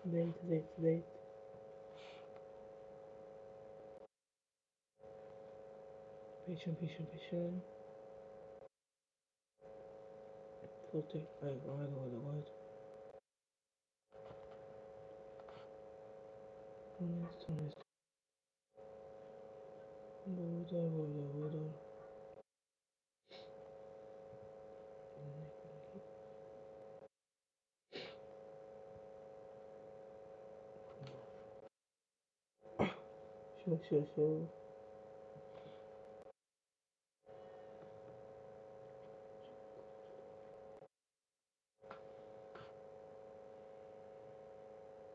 Wait, wait, wait. Patient, patient, patient. 40. Wait, wait. Honest. Hold on. Sure.